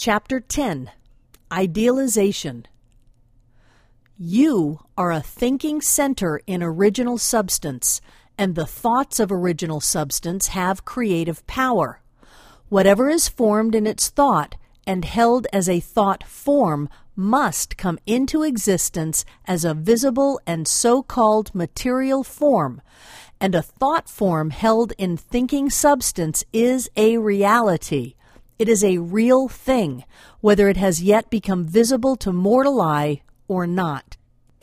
Chapter 10. Idealization. You are a thinking center in original substance, and the thoughts of original substance have creative power. Whatever is formed in its thought and held as a thought form must come into existence as a visible and so-called material form, and a thought form held in thinking substance is a reality. It is a real thing, whether it has yet become visible to mortal eye or not.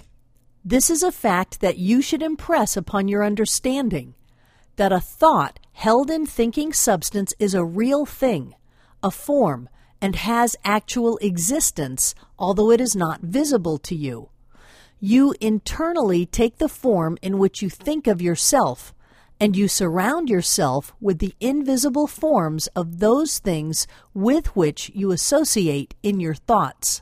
This is a fact that you should impress upon your understanding, that a thought held in thinking substance is a real thing, a form, and has actual existence, although it is not visible to you. You internally take the form in which you think of yourself, and you surround yourself with the invisible forms of those things with which you associate in your thoughts.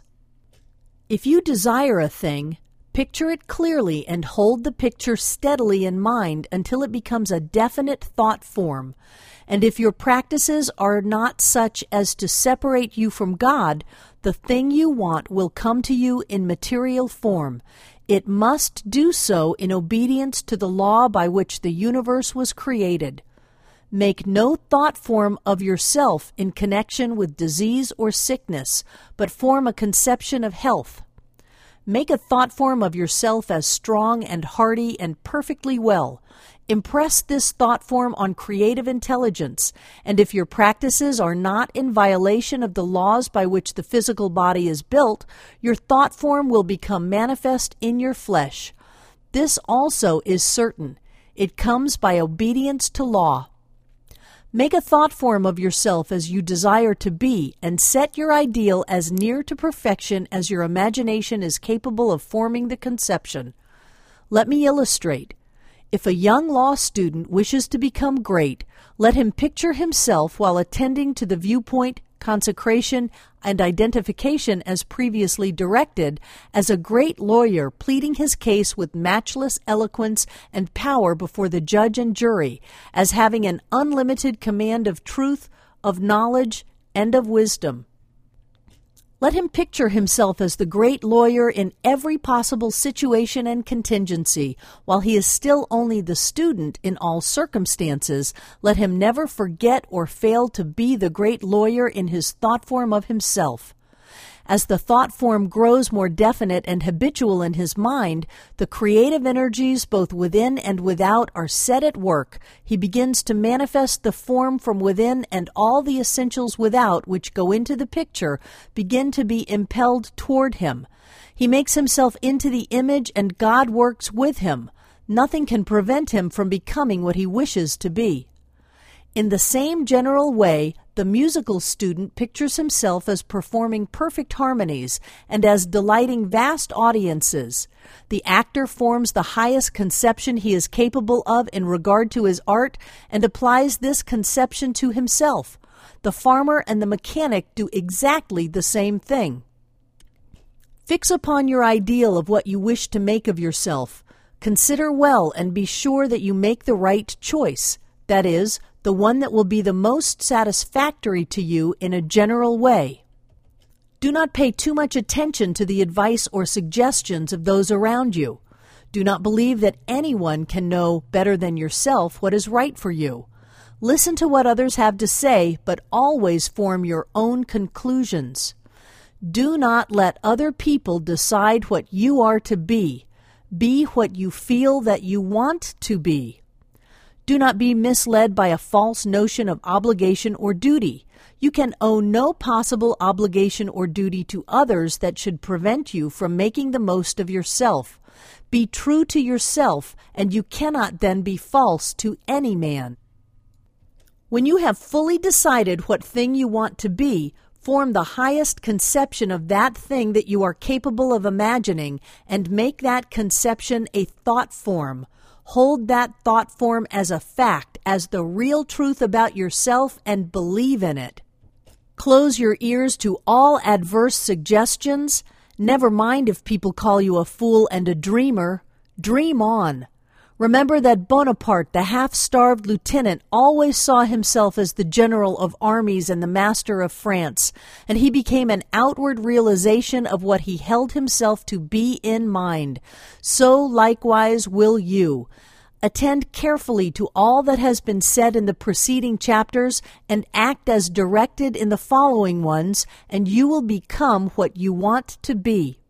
If you desire a thing, picture it clearly and hold the picture steadily in mind until it becomes a definite thought form. And if your practices are not such as to separate you from God, the thing you want will come to you in material form. It must do so in obedience to the law by which the universe was created. Make no thought form of yourself in connection with disease or sickness, but form a conception of health. Make a thought form of yourself as strong and hearty and perfectly well. Impress this thought form on creative intelligence, and if your practices are not in violation of the laws by which the physical body is built, your thought form will become manifest in your flesh. This also is certain. It comes by obedience to law. Make a thought form of yourself as you desire to be, and set your ideal as near to perfection as your imagination is capable of forming the conception. Let me illustrate. If a young law student wishes to become great, let him picture himself while attending to the viewpoint, consecration, and identification as previously directed as a great lawyer pleading his case with matchless eloquence and power before the judge and jury, as having an unlimited command of truth, of knowledge, and of wisdom. Let him picture himself as the great lawyer in every possible situation and contingency. While he is still only the student in all circumstances, let him never forget or fail to be the great lawyer in his thought form of himself. As the thought form grows more definite and habitual in his mind, the creative energies both within and without are set at work. He begins to manifest the form from within, and all the essentials without which go into the picture begin to be impelled toward him. He makes himself into the image, and God works with him. Nothing can prevent him from becoming what he wishes to be. In the same general way, the musical student pictures himself as performing perfect harmonies and as delighting vast audiences. The actor forms the highest conception he is capable of in regard to his art and applies this conception to himself. The farmer and the mechanic do exactly the same thing. Fix upon your ideal of what you wish to make of yourself. Consider well and be sure that you make the right choice, that is, the one that will be the most satisfactory to you in a general way. Do not pay too much attention to the advice or suggestions of those around you. Do not believe that anyone can know better than yourself what is right for you. Listen to what others have to say, but always form your own conclusions. Do not let other people decide what you are to be. Be what you feel that you want to be. Do not be misled by a false notion of obligation or duty. You can owe no possible obligation or duty to others that should prevent you from making the most of yourself. Be true to yourself, and you cannot then be false to any man. When you have fully decided what thing you want to be, form the highest conception of that thing that you are capable of imagining, and make that conception a thought form. Hold that thought form as a fact, as the real truth about yourself, and believe in it. Close your ears to all adverse suggestions. Never mind if people call you a fool and a dreamer. Dream on. Remember that Bonaparte, the half-starved lieutenant, always saw himself as the general of armies and the master of France, and he became an outward realization of what he held himself to be in mind. So likewise will you. Attend carefully to all that has been said in the preceding chapters and act as directed in the following ones, and you will become what you want to be.